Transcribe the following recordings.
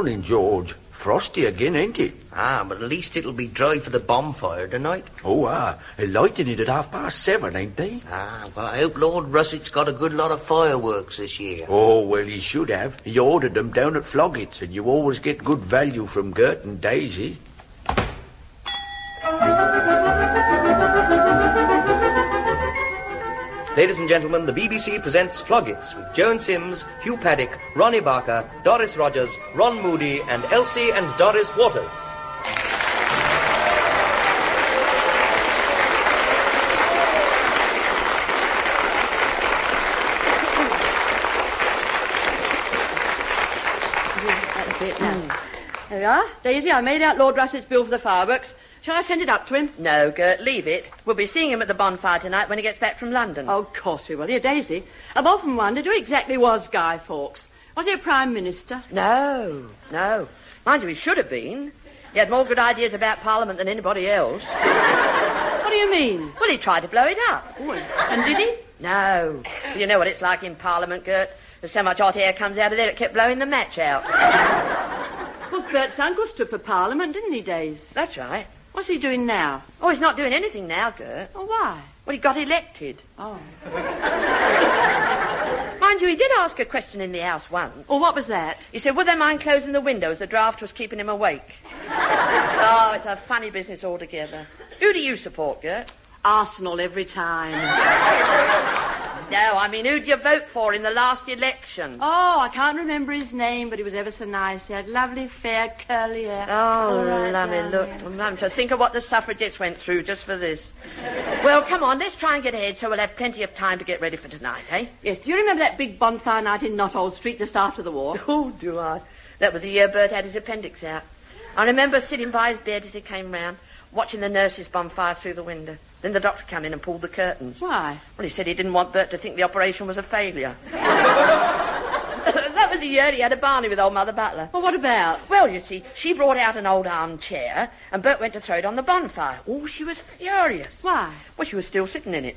Morning, George. Frosty again, ain't it? Ah, but at least it'll be dry for the bonfire tonight. Oh, they're lighting it at 7:30, ain't they? Ah, well, I hope Lord Russett's got a good lot of fireworks this year. Oh, well, he should have. He ordered them down at Floggett's, and you always get good value from Gert and Daisy. Ladies and gentlemen, the BBC presents Floggett's with Joan Sims, Hugh Paddock, Ronnie Barker, Doris Rogers, Ron Moody, and Elsie and Doris Waters. That's it now. There we are. Daisy, I made out Lord Russett's bill for the fireworks. Shall I send it up to him? No, Gert, leave it. We'll be seeing him at the bonfire tonight when he gets back from London. Oh, of course we will. Here, Daisy, I've often wondered who exactly was Guy Fawkes. Was he a Prime Minister? No. Mind you, he should have been. He had more good ideas about Parliament than anybody else. What do you mean? Well, he tried to blow it up. Oh, and did he? No. Well, you know what it's like in Parliament, Gert. There's so much hot air comes out of there it kept blowing the match out. Of course, Bert's uncle stood for Parliament, didn't he, Daisy? That's right. What's he doing now? Oh, he's not doing anything now, Gert. Oh, why? Well, he got elected. Oh. Mind you, he did ask a question in the House once. Oh, what was that? He said, would they mind closing the windows? The draft was keeping him awake. Oh, it's a funny business altogether. Who do you support, Gert? Arsenal every time. No, I mean, who'd you vote for in the last election? Oh, I can't remember his name, but he was ever so nice. He had lovely, fair, curly hair. Oh, lovely, look. I'm having to think of what the suffragettes went through just for this. Well, come on, let's try and get ahead so we'll have plenty of time to get ready for tonight, eh? Yes, do you remember that big bonfire night in Knothold Street just after the war? Oh, do I? That was the year Bert had his appendix out. I remember sitting by his bed as he came round, watching the nurses' bonfire through the window. Then the doctor came in and pulled the curtains. Why? Well, he said he didn't want Bert to think the operation was a failure. That was the year he had a barney with old Mother Butler. Well, what about? Well, you see, she brought out an old armchair, and Bert went to throw it on the bonfire. Oh, she was furious. Why? Well, she was still sitting in it.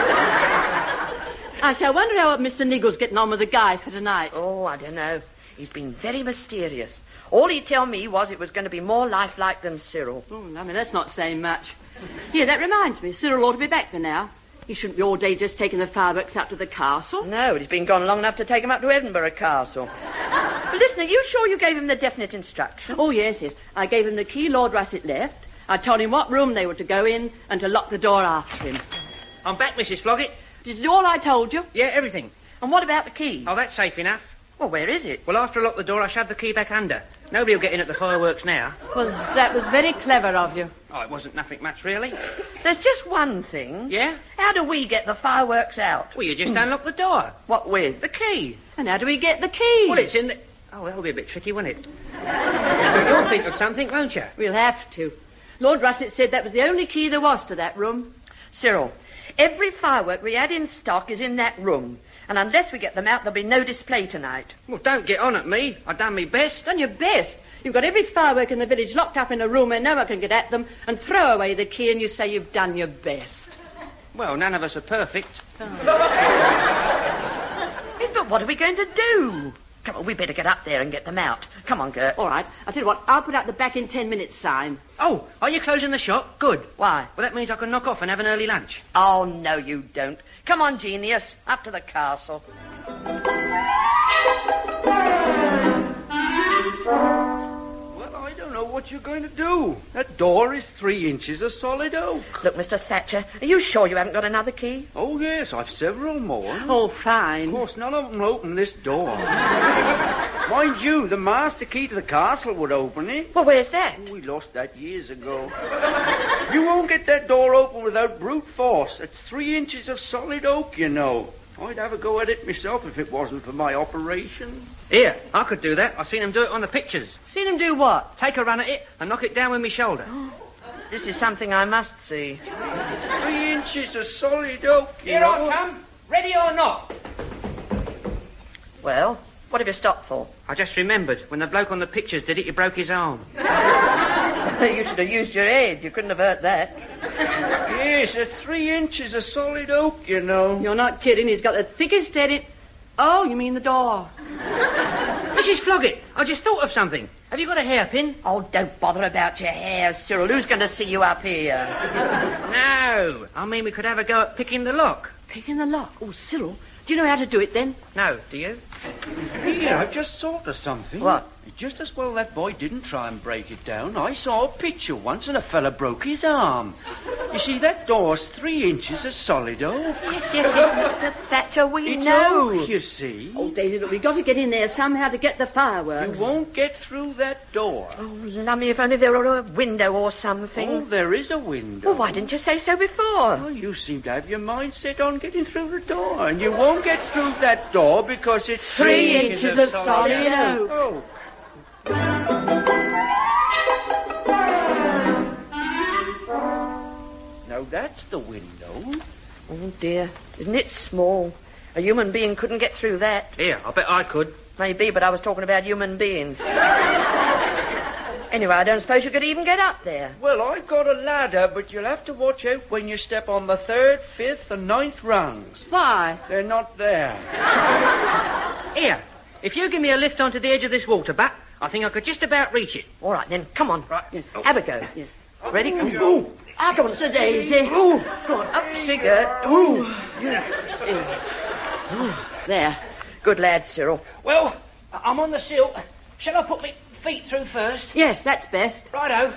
I say, I wonder how Mr. Niggle's getting on with the guy for tonight. Oh, I don't know. He's been very mysterious. All he'd tell me was it was going to be more lifelike than Cyril. Oh, I mean, that's not saying much. Here, that reminds me. Cyril ought to be back by now. He shouldn't be all day just taking the fireworks out to the castle. No, he's been gone long enough to take him up to Edinburgh Castle. But listen, are you sure you gave him the definite instructions? Oh, yes. I gave him the key Lord Russett left. I told him what room they were to go in and to lock the door after him. I'm back, Mrs. Floggett. Did you do all I told you? Yeah, everything. And what about the key? Oh, that's safe enough. Well, where is it? Well, after I lock the door, I shove the key back under. Nobody will get in at the fireworks now. Well, that was very clever of you. Oh, it wasn't nothing much, really. There's just one thing. Yeah? How do we get the fireworks out? Well, you just unlock the door. What with? The key. And how do we get the key? Well, it's in the... Oh, that'll be a bit tricky, won't it? You'll think of something, won't you? We'll have to. Lord Russett said that was the only key there was to that room. Cyril, every firework we had in stock is in that room. And unless we get them out, there'll be no display tonight. Well, don't get on at me. I've done my best. Done your best? You've got every firework in the village locked up in a room where no one can get at them and throw away the key and you say you've done your best. Well, none of us are perfect. Yes, but what are we going to do? Come on, we better get up there and get them out. Come on, Gert. All right. I'll tell you what, I'll put out the back in 10 minutes sign. Oh, are you closing the shop? Good. Why? Well, that means I can knock off and have an early lunch. Oh, no, you don't. Come on, genius. Up to the castle. Well, I don't know what you're going to do. That door is 3 inches of solid oak. Look, Mr. Thatcher, are you sure you haven't got another key? Oh, yes, I've several more. Oh, fine. Of course, none of them will open this door. Mind you, the master key to the castle would open it. Well, where's that? We lost that years ago. You won't get that door open without brute force. It's 3 inches of solid oak, you know. I'd have a go at it myself if it wasn't for my operation. Here, I could do that. I've seen him do it on the pictures. Seen him do what? Take a run at it and knock it down with my shoulder. This is something I must see. 3 inches of solid oak, you Here know. I come. Ready or not? Well, what have you stopped for? I just remembered, when the bloke on the pictures did it, he broke his arm. You should have used your head. You couldn't have hurt that. Yes, it's 3 inches of solid oak, you know. You're not kidding. He's got the thickest head in... Oh, you mean the door. Mrs. Floggett, I just thought of something. Have you got a hairpin? Oh, don't bother about your hair, Cyril. Who's going to see you up here? No. I mean, we could have a go at picking the lock. Picking the lock? Oh, Cyril, do you know how to do it then? No, do you? Here, I've just thought of something. What? Just as well that boy didn't try and break it down. I saw a picture once and a fella broke his arm. You see, that door's 3 inches of solid oak. Yes, Mr. Thatcher, we It's know. oak, you see. Oh, Daisy, look, we've got to get in there somehow to get the You fireworks. won't get through that door. Oh, lummy, if only there were a window or something. Oh, there is a window. Well, why didn't you say so before? Well, you seem to have your mind set on getting through the door, and you won't get through that door because it's 3 inches of solid oak. Oh. Now that's the window. Oh, dear. Isn't it small? A human being couldn't get through that. Here, I bet I could. Maybe, but I was talking about human beings. Anyway, I don't suppose you could even get up there. Well, I've got a ladder, but you'll have to watch out when you step on the 3rd, 5th, and 9th rungs. Why? They're not there. Here, if you give me a lift onto the edge of this water butt, I think I could just about reach it. All right, then. Come on. Right. Yes. Have a go. Yes. Ready? Come on. Ah, come on. Sir Daisy. Go on. Up, Sigurd. There. Good lad, Cyril. Well, I'm on the sill. Shall I put my feet through first? Yes, that's best. Righto.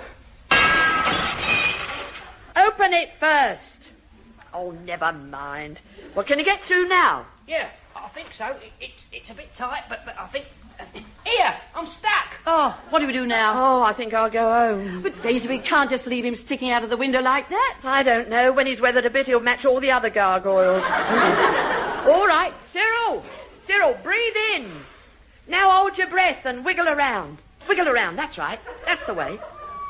Open it first. Oh, never mind. Well, can you get through now? Yeah, I think so. It's a bit tight, but I think... Here, I'm stuck. Oh, what do we do now? Oh, I think I'll go home. But, Daisy, we can't just leave him sticking out of the window like that. I don't know. When he's weathered a bit, he'll match all the other gargoyles. All right, Cyril. Cyril, breathe in. Now hold your breath and wiggle around. Wiggle around, that's right. That's the way.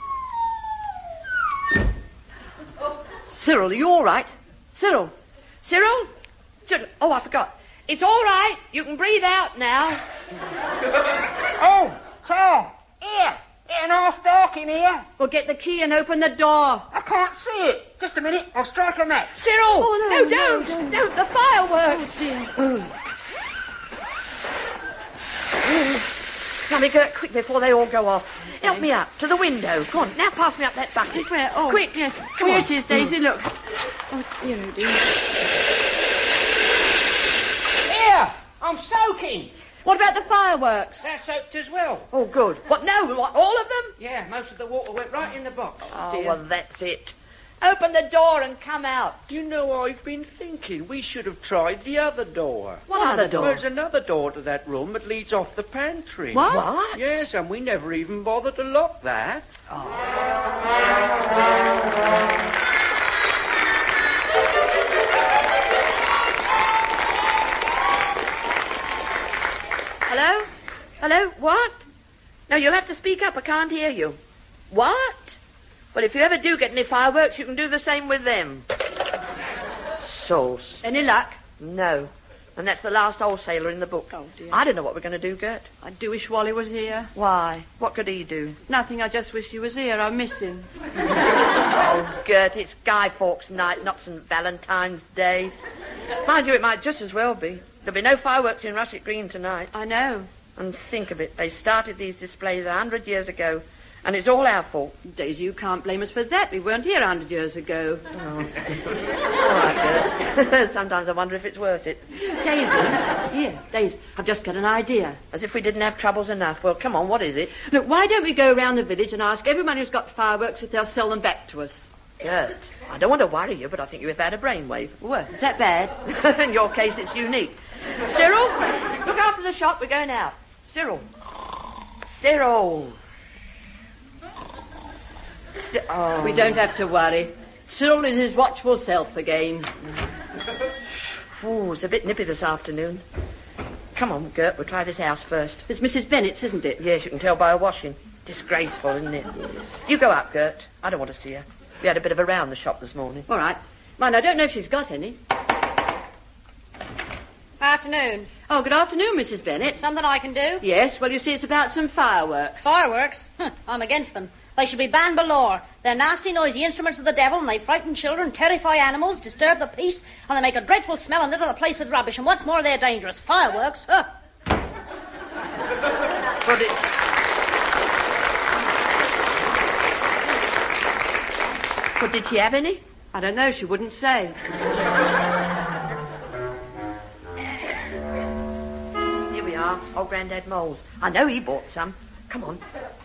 Cyril, are you all right? Cyril. Cyril? Cyril. Oh, I forgot. It's all right. You can breathe out now. Oh, Carl. Here. Getting half dark in here. Well, get the key and open the door. I can't see it. Just a minute. I'll strike a match. Cyril! Oh, no, don't. Don't. The fireworks. Now, me go quick before they all go off. Help me up to the window. Come on. Now pass me up that bucket. Where? Oh, quick. Yes. Come Here on. it is, Daisy. Look. Oh, dear, oh, dear. Here. I'm soaking. What about the fireworks? They're soaked as well. Oh, good. What? No. What? All of them? Yeah, most of the water went right in the box. Oh, well, that's it. Open the door and come out. You know, I've been thinking we should have tried the other door. What other door? There's another door to that room that leads off the pantry. What? Yes, and we never even bothered to lock that. Hello? Hello? What? No, you'll have to speak up. I can't hear you. What? Well, if you ever do get any fireworks, you can do the same with them. Sauce. Any luck? No. And that's the last wholesaler in the book. Oh, dear. I don't know what we're going to do, Gert. I do wish Wally was here. Why? What could he do? Nothing, I just wish he was here. I miss him. Oh, Gert, it's Guy Fawkes night, not St. Valentine's Day. Mind you, it might just as well be. There'll be no fireworks in Russet Green tonight. I know. And think of it, they started these displays 100 years ago, and it's all our fault. Daisy, you can't blame us for that. We weren't here 100 years ago. All right, Gert. Sometimes I wonder if it's worth it. Daisy, here, Daisy, I've just got an idea. As if we didn't have troubles enough. Well, come on, what is it? Look, why don't we go around the village and ask everyone who's got fireworks if they'll sell them back to us? Gert, I don't want to worry you, but I think you've had a brainwave. Well, is that bad? In your case, it's unique. Cyril, look after the shop. We're going out. Cyril. Cyril. Oh. We don't have to worry. Cyril is his watchful self again. Ooh, it's a bit nippy this afternoon. Come on, Gert, we'll try this house first. It's Mrs. Bennett's, isn't it? Yes, you can tell by her washing. Disgraceful, isn't it? Yes. You go up, Gert. I don't want to see her. We had a bit of a round the shop this morning. All right. Mind, I don't know if she's got any. Afternoon. Oh, good afternoon, Mrs. Bennett. Something I can do? Yes, well, you see, it's about some fireworks. Fireworks? I'm against them. They should be banned by law. They're nasty, noisy instruments of the devil, and they frighten children, terrify animals, disturb the peace, and they make a dreadful smell and litter the place with rubbish. And what's more, they're dangerous. Fireworks? Huh. But did she have any? I don't know, she wouldn't say. Here we are, old Grandad Mole's. I know he bought some. Come on.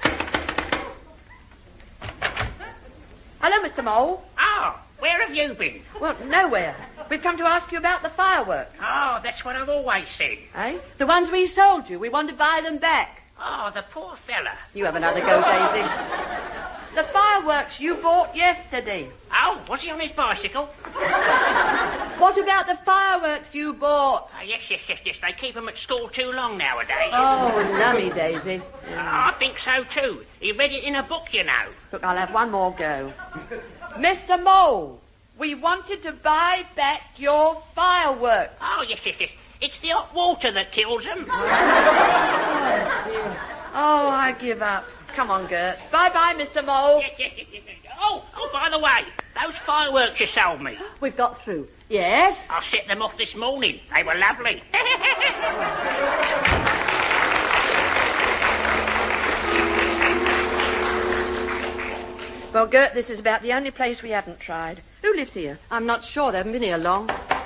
Hello, Mr. Mole. Oh, where have you been? Well, nowhere. We've come to ask you about the fireworks. Oh, that's what I've always said. Eh? The ones we sold you, we want to buy them back. Oh, the poor fella. You have another go, Daisy. The fireworks you bought yesterday. Oh, was he on his bicycle? What about the fireworks you bought? Oh, yes. They keep them at school too long nowadays. Oh, lummy, Daisy. I think so, too. He read it in a book, you know. Look, I'll have one more go. Mr. Mole, we wanted to buy back your fireworks. Oh, yes. It's the hot water that kills them. Oh, I give up. Come on, Gert. Bye-bye, Mr. Mole. Oh, by the way, those fireworks you sold me. We've got through. Yes? I set them off this morning. They were lovely. Well, Gert, this is about the only place we haven't tried. Who lives here? I'm not sure. They haven't been here long.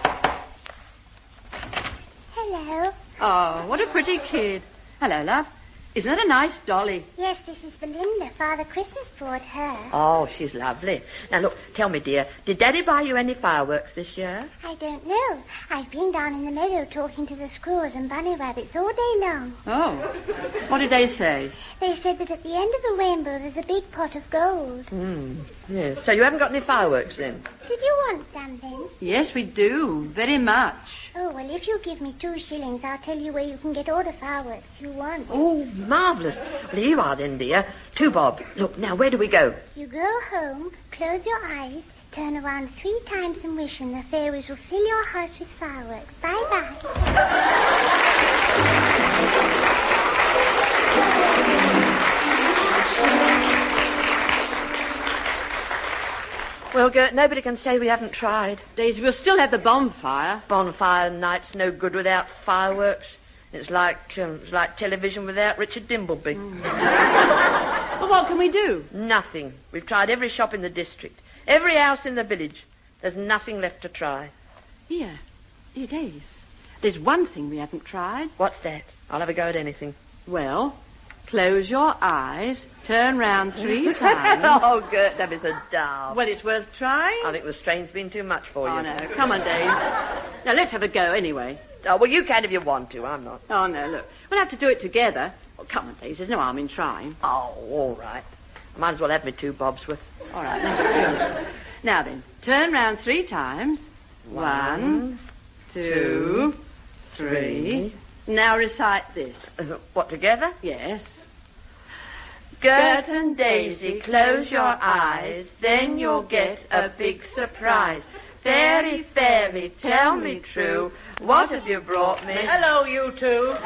Hello. Oh, what a pretty kid. Hello, love. Isn't it a nice dolly? Yes, this is Belinda. Father Christmas brought her. Oh, she's lovely. Now, look, tell me, dear, did Daddy buy you any fireworks this year? I don't know. I've been down in the meadow talking to the squirrels and bunny rabbits all day long. Oh. What did they say? They said that at the end of the rainbow there's a big pot of gold. Yes. So you haven't got any fireworks then? Did you want something? Yes, we do. Very much. Oh, well, if you give me 2 shillings, I'll tell you where you can get all the fireworks you want. Oh, marvellous. Well, here you are then, dear. 2 bob. Look, now, where do we go? You go home, close your eyes, turn around 3 times and wish, and the fairies will fill your house with fireworks. Bye-bye. Well, Gert, nobody can say we haven't tried. Daisy, we'll still have the bonfire. Bonfire night's no good without fireworks. It's like television without Richard Dimbleby. Well, what can we do? Nothing. We've tried every shop in the district, every house in the village. There's nothing left to try. Here, Daisy. There's one thing we haven't tried. What's that? I'll have a go at anything. Well, close your eyes, turn round 3 times. Oh, Gert, that is a doll. Well, it's worth trying. I think the strain's been too much for you. Oh, no. Come on, Dave. Now, let's have a go anyway. Oh, well, you can if you want to. I'm not. Oh, no, look. We'll have to do it together. Well, come on, Dave. There's no harm in trying. Oh, all right. I might as well have me 2 bobs worth. All right. Now then, turn round 3 times. 1, 2, 3. Now recite this. What, together? Yes. Gert and Daisy, close your eyes, then you'll get a big surprise. Fairy, fairy, tell me true, what have you brought me? Hello, you 2.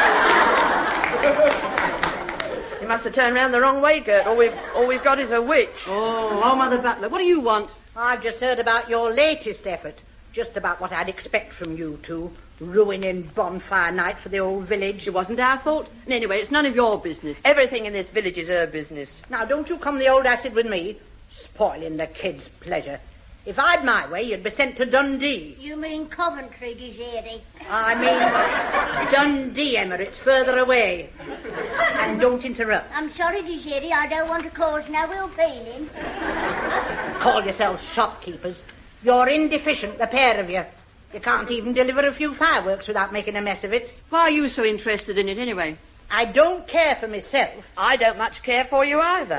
You must have turned round the wrong way, Gert. All we've got is a witch. Oh, Mother Butler, what do you want? I've just heard about your latest effort. Just about what I'd expect from you 2. Ruining bonfire night for the old village. It wasn't our fault. And anyway, it's none of your business. Everything in this village is her business. Now, don't you come the old acid with me, spoiling the kids' pleasure. If I'd my way, you'd be sent to Dundee. You mean Coventry, Digeri? I mean Dundee, Emma. It's further away. And don't interrupt. I'm sorry, Digeri. I don't want to cause no ill feeling. Call yourselves shopkeepers. You're indeficient, the pair of you. You can't even deliver a few fireworks without making a mess of it. Why are you so interested in it anyway? I don't care for myself. I don't much care for you either.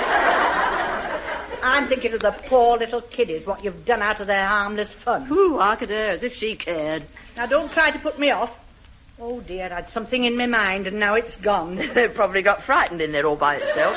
I'm thinking of the poor little kiddies, what you've done out of their harmless fun. Ooh, hark at her, as if she cared. Now, don't try to put me off. Oh, dear, I'd something in my mind, and now it's gone. They've probably got frightened in there all by itself.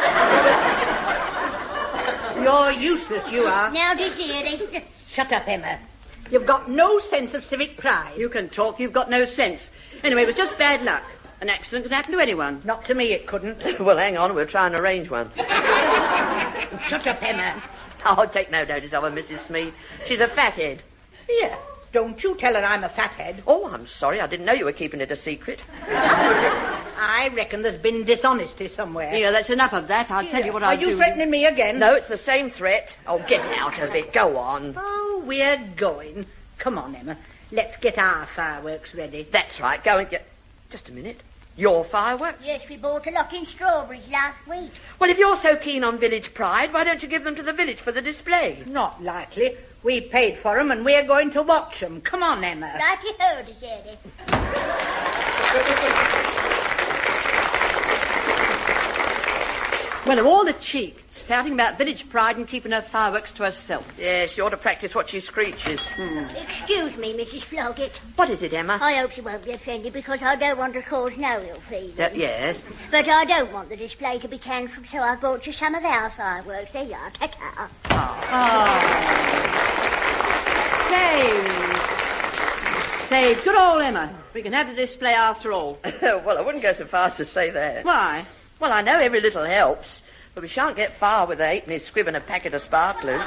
You're useless, you are. Now, Digeri. Shut up, Emma. You've got no sense of civic pride. You can talk, you've got no sense. Anyway, it was just bad luck. An accident could happen to anyone. Not to me, it couldn't. Well, hang on, we'll try and arrange one. Shut up, Emma. Oh, take no notice of her, Mrs. Smead. She's a fathead. Here, don't you tell her I'm a fathead. Oh, I'm sorry. I didn't know you were keeping it a secret. I reckon there's been dishonesty somewhere. Here, that's enough of that. I'll tell you what I'll do. Are you threatening me again? No, it's the same threat. Oh, get out of it. Go on. Oh, we're going. Come on, Emma. Let's get our fireworks ready. That's right. Go and get... Just a minute. Your fireworks? Yes, we bought a lot in Strawberries last week. Well, if you're so keen on village pride, why don't you give them to the village for the display? Not likely. We paid for 'em and we're going to watch 'em. Come on, Emma. Like you heard us, Eddie. Well, of all the cheek, spouting about village pride and keeping her fireworks to herself. Yes, she ought to practice what she screeches. Excuse me, Mrs. Floggett. What is it, Emma? I hope you won't be offended because I don't want to cause no ill feeling. Yes. But I don't want the display to be cancelled, so I brought you some of our fireworks. There you are. Take care. Say, good old Emma. We can have the display after all. Well, I wouldn't go so far as to say that. Why? Well, I know every little helps, but we shan't get far with a halfpenny squib and a packet of sparklers.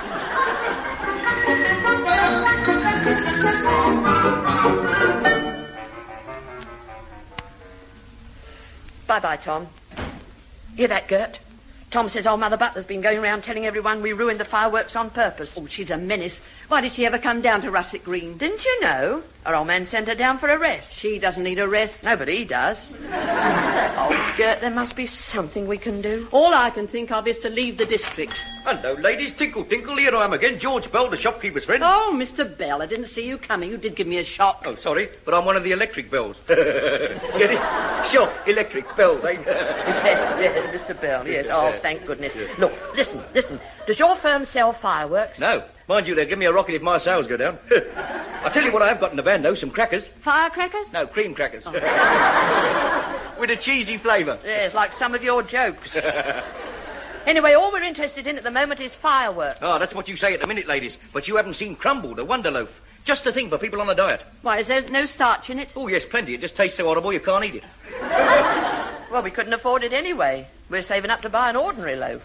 Bye-bye, Tom. Hear that, Gert? Tom says old Mother Butler's been going around telling everyone we ruined the fireworks on purpose. Oh, she's a menace. Why did she ever come down to Russet Green? Didn't you know? Our old man sent her down for a rest. She doesn't need a rest. No, but he does. Oh, Gert, there must be something we can do. All I can think of is to leave the district. Hello, ladies. Tinkle, tinkle. Here I am again. George Bell, the shopkeeper's friend. Oh, Mr. Bell, I didn't see you coming. You did give me a shock. Oh, sorry, but I'm one of the electric bells. Get it? Shock, electric bells, eh? Yeah, Mr. Bell, yes. Oh, thank goodness. Look, listen. Does your firm sell fireworks? No. Mind you, they'll give me a rocket if my sales go down. I'll tell you what I have got in the van, though. Some crackers. Firecrackers? No, cream crackers. With a cheesy flavour. Yes, like some of your jokes. Anyway, all we're interested in at the moment is fireworks. Oh, that's what you say at the minute, ladies. But you haven't seen Crumble, the Wonder Loaf. Just a thing for people on a diet. Why, is there no starch in it? Oh, yes, plenty. It just tastes so horrible you can't eat it. Well, we couldn't afford it anyway. We're saving up to buy an ordinary loaf.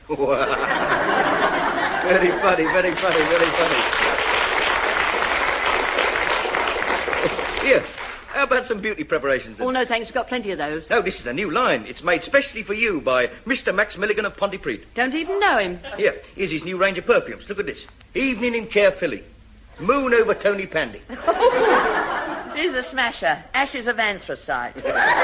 Very funny, very funny, very funny. Here, how about some beauty preparations? Oh, no, thanks. We've got plenty of those. No, this is a new line. It's made specially for you by Mr. Max Milligan of Pontypridd. Don't even know him. Here, here's his new range of perfumes. Look at this. Evening in Caerphilly. Moon over Tony Pandy. Here's a smasher. Ashes of anthracite.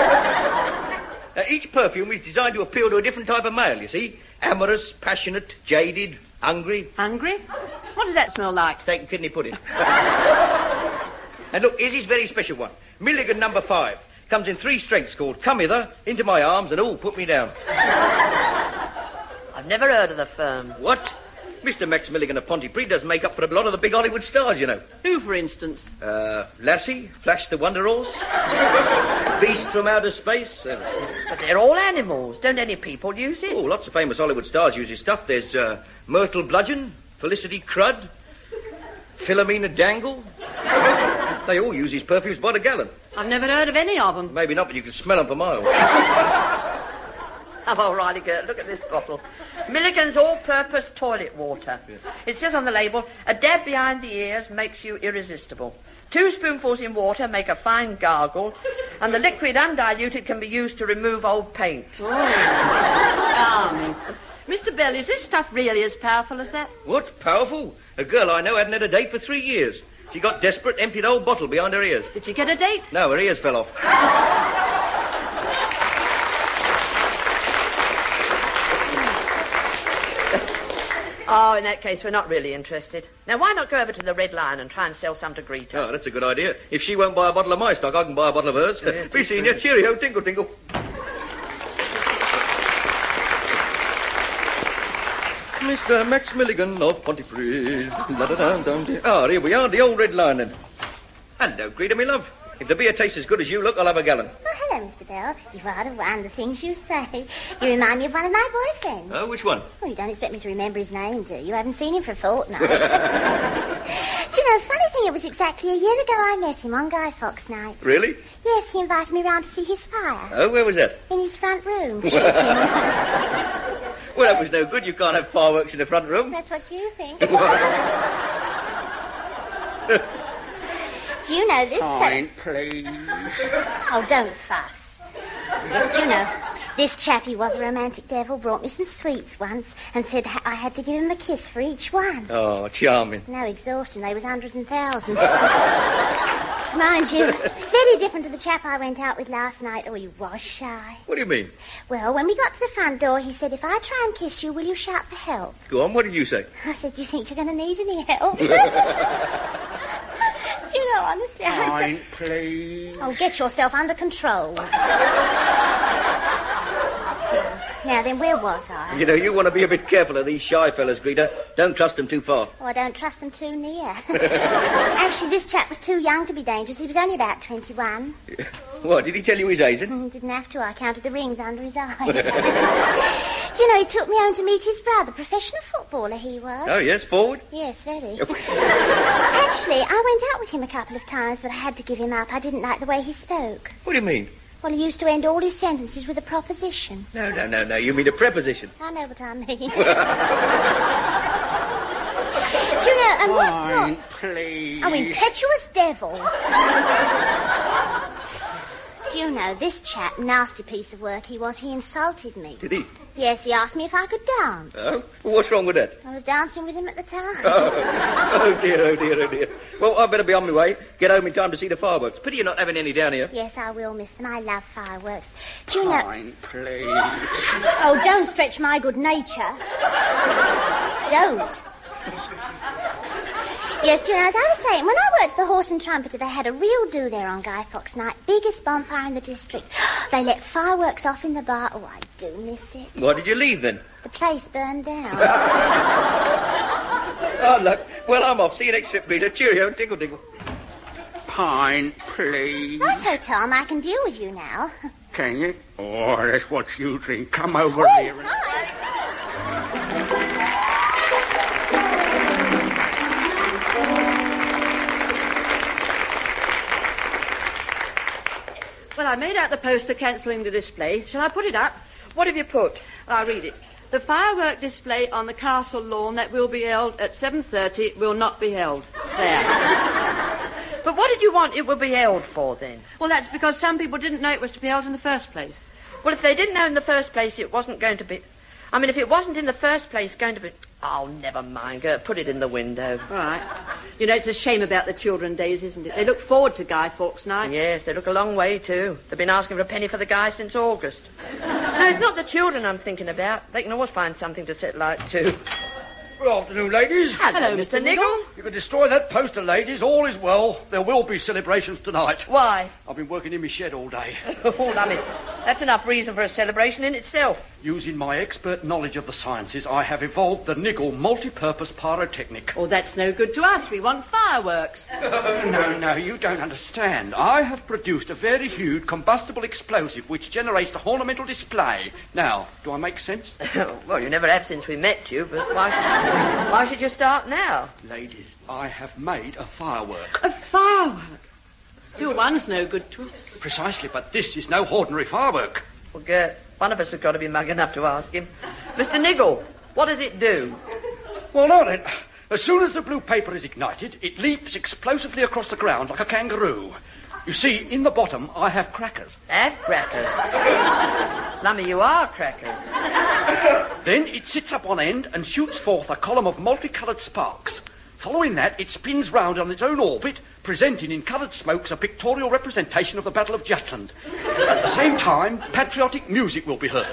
Each perfume is designed to appeal to a different type of male, you see. Amorous, passionate, jaded, hungry. Hungry? What does that smell like? Steak and kidney pudding. And look, here's his very special one. Milligan number 5. Comes in 3 strengths called Come Hither, Into My Arms, and Put Me Down. I've never heard of the firm. What? Mr. Max Milligan of Pontypridd does make up for a lot of the big Hollywood stars, you know. Who, for instance? Lassie, Flash the Wonder Horse, Beast from Outer Space. But they're all animals. Don't any people use it? Oh, lots of famous Hollywood stars use his stuff. There's Myrtle Bludgeon, Felicity Crud, Philomena Dangle. They all use his perfumes by the gallon. I've never heard of any of them. Maybe not, but you can smell them for miles. Oh, all righty, Gert, look at this bottle. Milligan's all-purpose toilet water. Yeah. It says on the label, a dab behind the ears makes you irresistible. 2 spoonfuls in water make a fine gargle, and the liquid undiluted can be used to remove old paint. Oh, charming. Mr. Bell, is this stuff really as powerful as that? What? Powerful? A girl I know hadn't had a date for 3 years. She got desperate, emptied an old bottle behind her ears. Did she get a date? No, her ears fell off. Oh, in that case, we're not really interested. Now, why not go over to the Red Lion and try and sell some to Greta? Oh, that's a good idea. If she won't buy a bottle of my stock, I can buy a bottle of hers. Yeah, be seeing you. Cheerio. Tinkle, tinkle. Mr. Max Milligan of Pontypridd. Ah, here we are, the old Red Lion then. Hello, Greta, me love. If the beer tastes as good as you look, I'll have a gallon. Oh, hello, Mr. Bell. You are the one, the things you say. You remind me of one of my boyfriends. Oh, which one? Well, you don't expect me to remember his name, do you? You haven't seen him for a fortnight. Do you know, funny thing, it was exactly a year ago I met him on Guy Fawkes night. Really? Yes, he invited me round to see his fire. Oh, where was that? In his front room. Well, that was no good. You can't have fireworks in the front room. That's what you think. Do you know this? Pint, please. Oh, don't fuss. Yes, do you know, this chap, he was a romantic devil, brought me some sweets once and said I had to give him a kiss for each one. Oh, charming. No exhaustion, they was hundreds and thousands. Mind you, very different to the chap I went out with last night. Oh, he was shy. What do you mean? Well, when we got to the front door, he said, if I try and kiss you, will you shout for help? Go on, what did you say? I said, do you think you're going to need any help? Do you know, honestly, Fine, please. Oh, get yourself under control. Now then, where was I? You know, you want to be a bit careful of these shy fellas, Greta. Don't trust them too far. Oh, I don't trust them too near. Actually, this chap was too young to be dangerous. He was only about 21. What, did he tell you his age? Didn't have to. I counted the rings under his eyes. Do you know, he took me home to meet his brother, professional footballer he was. Oh, yes, forward? Yes, very. Actually, I went out with him a couple of times, but I had to give him up. I didn't like the way he spoke. What do you mean? Well, he used to end all his sentences with a proposition. No. You mean a preposition. I know what I mean. Do you know, and what's more... Please. Oh, impetuous devil. Do you know, this chap, nasty piece of work he was, he insulted me. Did he? Yes, he asked me if I could dance. Oh? Well, what's wrong with that? I was dancing with him at the time. Oh, dear. Well, I better be on my way. Get home in time to see the fireworks. Pity you're not having any down here. Yes, I will miss them. I love fireworks. Do you know... Fine, please. Oh, don't stretch my good nature. Don't. Yes, do you know, as I was saying, when I worked the Horse and Trumpeter, they had a real do there on Guy Fawkes night. Biggest bonfire in the district. They let fireworks off in the bar. Oh, I do miss it. Why did you leave, then? The place burned down. Oh, look. Well, I'm off. See you next trip, Peter. Cheerio. Tinkle, tinkle. Pine, please. Righto, Tom, I can deal with you now. Can you? Oh, that's what you think. Come over Oh, here. Tom! Well, I made out the poster cancelling the display. Shall I put it up? What have you put? I'll read it. The firework display on the castle lawn that will be held at 7:30 will not be held. There. But what did you want it would be held for, then? Well, that's because some people didn't know it was to be held in the first place. Well, if they didn't know in the first place it wasn't going to be... I mean, if it wasn't in the first place going to be... Oh, never mind, Gert. Put it in the window. All right. You know, it's a shame about the children days, isn't it? They look forward to Guy Fawkes night. Yes, they look a long way, too. They've been asking for a penny for the guy since August. No, it's not the children I'm thinking about. They can always find something to set light to. Good afternoon, ladies. Hello, Mr. Niggle. You can destroy that poster, ladies. All is well. There will be celebrations tonight. Why? I've been working in my shed all day. Oh, I mean, that's enough reason for a celebration in itself. Using my expert knowledge of the sciences, I have evolved the Niggle multi-purpose pyrotechnic. Oh, that's no good to us. We want fireworks. No, you don't understand. I have produced a very huge combustible explosive which generates the ornamental display. Now, do I make sense? Well, you never have since we met you, but why should you start now? Ladies, I have made a firework. A firework? Still, one's no good to us. Precisely, but this is no ordinary firework. Well, Gert, one of us has got to be mug enough to ask him. Mr. Niggle, what does it do? Well, now then, as soon as the blue paper is ignited, it leaps explosively across the ground like a kangaroo. You see, in the bottom, I have crackers. Have crackers? Lummy, you are crackers. Then it sits up on end and shoots forth a column of multicoloured sparks. Following that, it spins round on its own orbit, presenting in coloured smokes a pictorial representation of the Battle of Jutland. At the same time, patriotic music will be heard.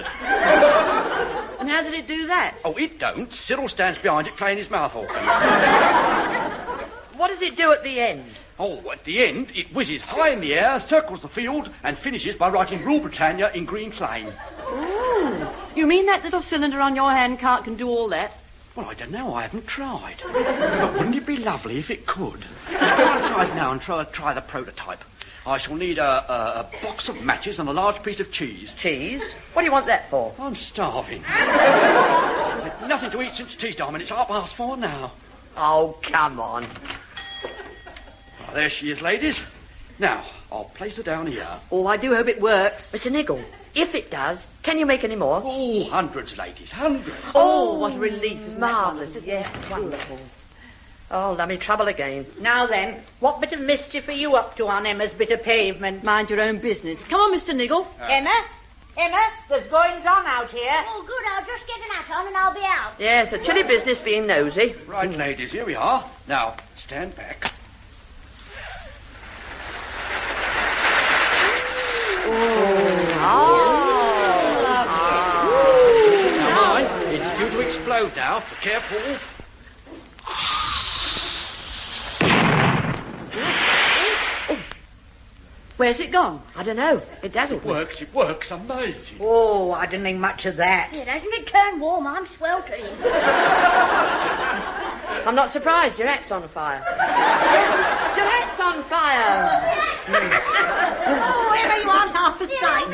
And how did it do that? Oh, it don't. Cyril stands behind it playing his mouth organ. What does it do at the end? Oh, at the end, it whizzes high in the air, circles the field, and finishes by writing Rule Britannia in green flame. Ooh. You mean that little cylinder on your handcart can do all that? Well, I don't know. I haven't tried. But wouldn't it be lovely if it could? Let's go outside now and try the prototype. I shall need a box of matches and a large piece of cheese. Cheese? What do you want that for? I'm starving. I've nothing to eat since tea time, and it's 4:30 now. Oh, come on. Well, there she is, ladies. Now, I'll place her down here. Oh, I do hope it works. Mr. Niggle, if it does, can you make any more? Oh, hundreds, ladies, hundreds. Oh, what a relief. Isn't marvellous, that yes, wonderful. Oh, lummy trouble again. Now then, what bit of mischief are you up to on Emma's bit of pavement? Mind your own business. Come on, Mr. Niggle. Emma, Emma, there's goings on out here. Oh, good. I'll just get an hat on and I'll be out. Yes, a chilly business being nosy. Right, ladies, here we are. Now, stand back. Now, mind, it's due to explode now. Be careful. Where's it gone? I don't know. It dazzled me. It works. Amazing. Oh, I didn't think much of that. Yeah, doesn't it turn warm? I'm sweltering. I'm not surprised. Your hat's on fire. Your hat's on fire. Oh, Emma, you aren't half a sight.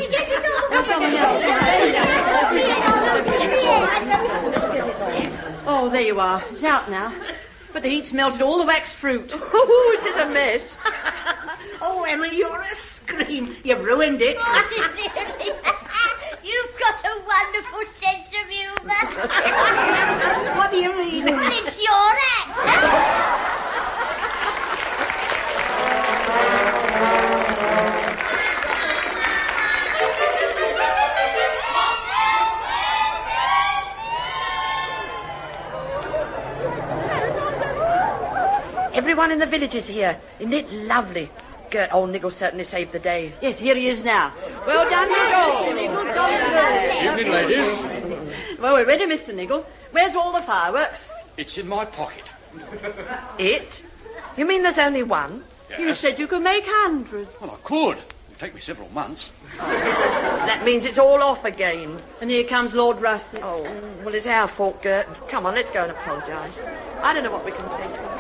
Oh, there you are. It's out now. But the heat's melted all the waxed fruit. Oh, it is a mess. Oh, Emma, you're a scream. You've ruined it. You've got a wonderful sense of humour. What do you mean? It's your act. Everyone in the village is here. Isn't it lovely? Gert, old Niggle certainly saved the day. Yes, here he is now. Well done, Niggle. Evening, ladies. Well, we're ready, Mr. Niggle. Where's all the fireworks? It's in my pocket. It? You mean there's only one? You said you could make hundreds. Well, I could. It'll take me several months. That means it's all off again. And here comes Lord Russet. Oh, well, it's our fault, Gert. Come on, let's go and apologise. I don't know what we can say to him.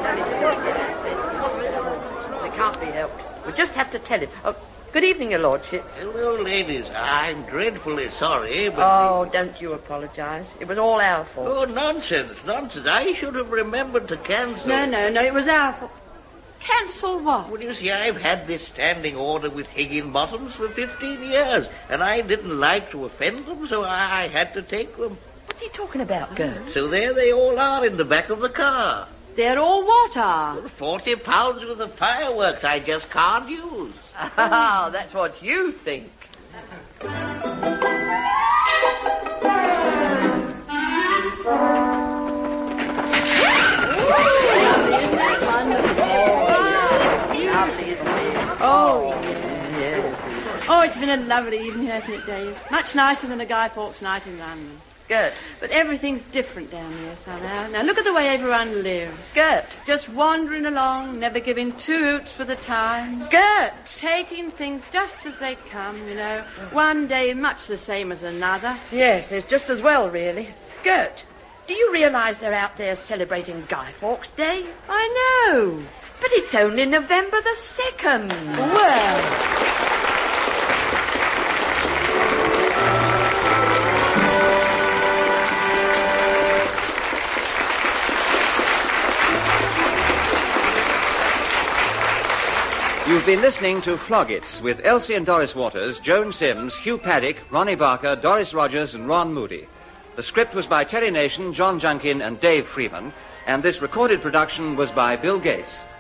It can't be helped. We just have to tell him. Oh, good evening, Your Lordship. Hello, ladies. I'm dreadfully sorry, but... Oh, don't you apologise. It was all our fault. Oh, nonsense. I should have remembered to cancel. No, it was our fault. Cancel what? Well, you see, I've had this standing order with Higginbottoms for 15 years, and I didn't like to offend them, so I had to take them. What's he talking about, Gert? So there they all are in the back of the car. They're all what are? 40 pounds worth of fireworks I just can't use. Ah, that's what you think. Lovely, isn't it? Oh, yes. Oh, it's been a lovely evening, hasn't it, Days? Much nicer than a Guy Fawkes night in London. Gert. But everything's different down here somehow. Now, look at the way everyone lives. Gert. Just wandering along, never giving 2 hoots for the time. Gert. Taking things just as they come, you know. One day much the same as another. Yes, it's just as well, really. Gert, do you realise they're out there celebrating Guy Fawkes Day? I know. But it's only November the 2nd. Well... You've been listening to Flog It with Elsie and Doris Waters, Joan Sims, Hugh Paddock, Ronnie Barker, Doris Rogers and Ron Moody. The script was by Terry Nation, John Junkin and Dave Freeman, and this recorded production was by Bill Gates.